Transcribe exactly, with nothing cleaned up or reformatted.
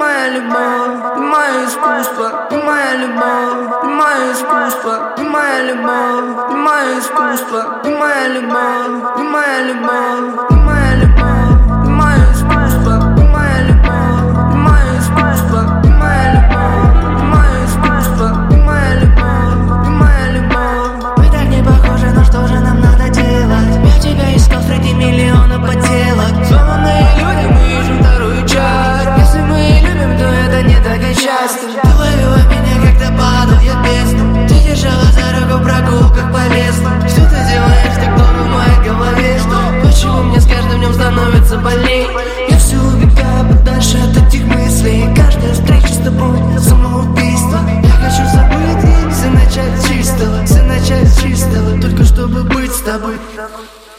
моя любовь, и мое искусство, и моя любовь, и мое искусство, и моя любовь, и мое искусство, и моя любовь, и моя любовь, и моя любовь, и мое искусство, и моя любовь, и мое искусство, и моя любовь, и мое искусство, и моя любовь, и моя любовь. Мы так не похожи, но что же нам надо делать? Я тебя искал среди миллиона подделок. Сломанные люди, мы ищем вторую часть. Если мы и любим, то это не так и часто. Ты ловила меня, когда падал я в бездну. Ты держала за руку в прогулках по лесу. Что ты делаешь так долго в моей голове? Что? Почему мне с каждым днем становится больней? Я все убегаю подальше от этих мыслей. Каждая встреча с тобой — самоубийство. Я хочу забыть и все начать с чистого, все начать с чистого, только чтобы быть с тобой.